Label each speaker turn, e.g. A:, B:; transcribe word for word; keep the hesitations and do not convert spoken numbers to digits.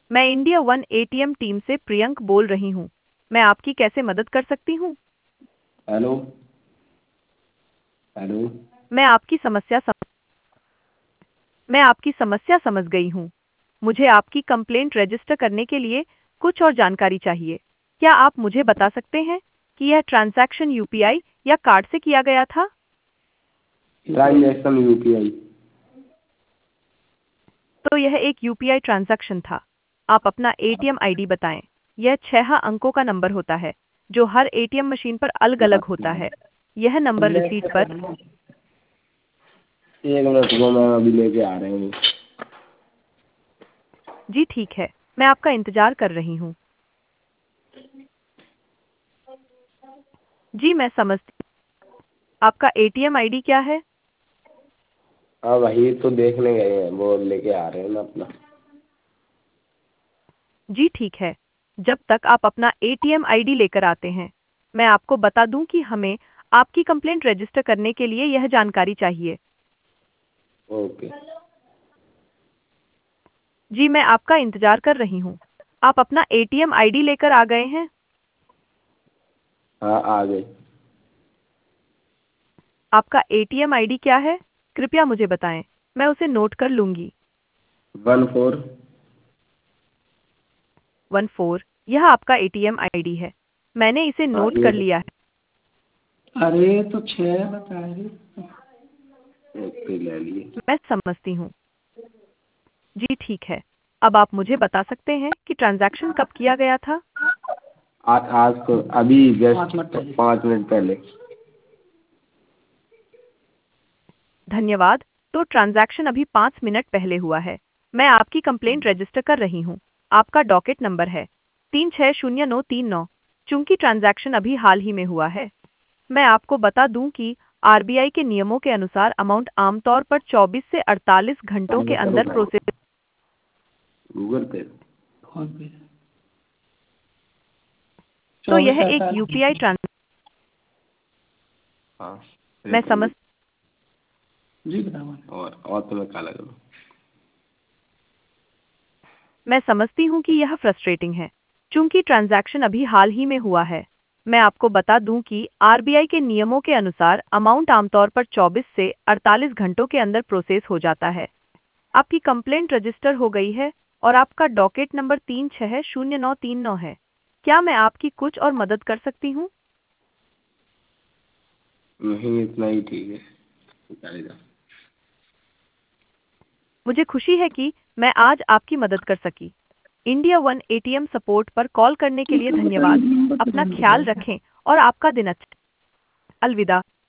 A: मैं India one ATM team से प्रियंक बोल रही हूँ। मैं आपकी कैसे मदद कर सकती हूँ?
B: Hello hello.
A: मैं आपकी समस्या सम... मैं आपकी समस्या समझ गई हूँ। मुझे आपकी कंप्लेंट रजिस्टर करने के लिए कुछ और जानकारी चाहिए। क्या आप मुझे बता सकते हैं कि यह ट्रांजैक्शन यूपीआई या कार्ड से किया गया था?
B: Transaction UPI.
A: तो यह एक यूपीआई ट्रांजैक्शन था। आप अपना एटीएम आईडी बताएं। यह छह अंकों का नंबर होता है जो हर एटीएम मशीन पर अलग-अलग होता है। यह नंबर रिसीट पर
B: एक मिनट को मैं अभी लेके आ रही हूँ।
A: जी ठीक है, मैं आपका इंतजार कर रही हूँ। जी मैं समझती। आपका एटीएम आईडी क्या है?
B: हाँ वही तो देखने गए हैं, वो लेके आ रहे हैं ना अपना।
A: जी ठीक है। जब तक आप अपना एटीएम आईडी लेकर आते हैं, मैं आपको बता दूं कि हमें आपकी कंप्लेंट रजिस्टर करने के लिए यह जानकारी चाहिए।
B: ओके।
A: जी मैं आपका इंतजार कर रही हूँ। आप अपना एटीएम आईडी लेकर आ गए हैं?
B: हाँ आ गए।
A: आपका एटीएम आईडी क्या है? कृपया मुझे बताएं, मैं उसे नोट कर लूंगी।
B: One four.
A: वन फोर, यह आपका एटीएम आईडी है। मैंने इसे
B: हाँ
A: नोट
B: ये
A: कर लिया है।
B: अरे तो छः बता रही। ओके ले लिए।
A: मैं समझती हूँ। जी ठीक है। अब आप मुझे बता सकते हैं कि ट्रांजैक्शन कब किया गया था?
B: आज आज तो अभी जस्ट पाँच मिनट पहले।
A: धन्यवाद। तो ट्रांजैक्शन अभी पाँच मिनट पहले हुआ है। मैं आपकी कंप्लेंट रजिस्टर कर रही हूँ। आपका डॉकेट नंबर है तीन छः शून्य नौ तीन नौ। चूंकि ट्रांजैक्शन अभी हाल ही में हुआ है, मैं आपको बता दूं कि आरबीआई के नियमों के अनुसार अमाउंट आमतौर पर चौबीस से अड़तालीस घंटों के अंदर प्रोसेस।
B: गूगल पे।
A: तो यह एक यूपीआई ट्रांस
B: हाँ
A: मैं समझ
B: जी बताओ। और और तुम्हें क्या लगा?
A: मैं समझती हूँ कि यह फ्रस्ट्रेटिंग है। चूंकि ट्रांजैक्शन अभी हाल ही में हुआ है, मैं आपको बता दूं कि आरबीआई के नियमों के अनुसार अमाउंट आमतौर पर चौबीस से अड़तालीस घंटों के अंदर प्रोसेस हो जाता है। आपकी कंप्लेंट रजिस्टर हो गई है और आपका डॉकेट नंबर तीन छः शून्य नौ तीन नौ है। क्या मैं आपकी कुछ और मदद कर सकती हूँ?
B: नहीं इतना ही ठीक है चलेगा।
A: मुझे खुशी है कि मैं आज आपकी मदद कर सकी। इंडिया वन एटीएम सपोर्ट पर कॉल करने के लिए धन्यवाद। अपना ख्याल रखें और आपका दिन अच्छा। अलविदा।